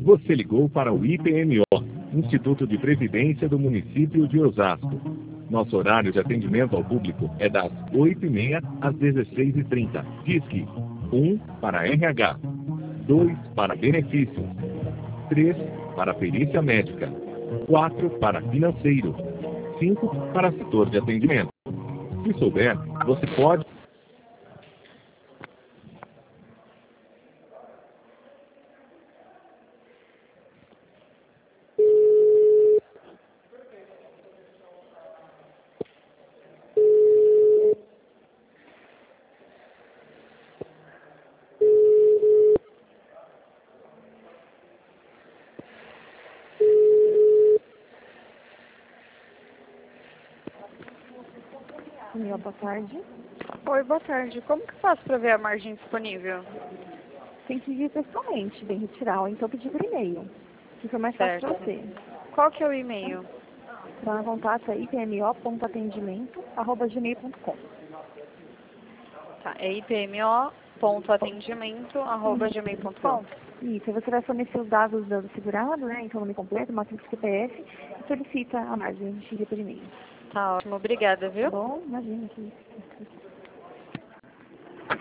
Você ligou para o IPMO, Instituto de Previdência do Município de Osasco. Nosso horário de atendimento ao público é das 8h30 às 16h30. Disque 1 para RH, 2 para benefícios, 3 para perícia médica, 4 para financeiro, 5 para setor de atendimento. Se souber, você pode... Boa tarde. Oi, boa tarde. Como que eu faço para ver a margem disponível? Tem que vir pessoalmente, vem retirar, ou então pedir por e-mail. Fica mais fácil para você. Qual que é o e-mail? Então, contato aí, ipmo.atendimento@gmail.com. Tá, é ipmo.atendimento@gmail.com. Isso, você vai fornecer os dados do segurado, né? Então, nome completo, matrícula do CPF, e solicita a margem, a gente envia por e-mail. Tá ótimo, obrigada, viu? Tá bom? Imagina que...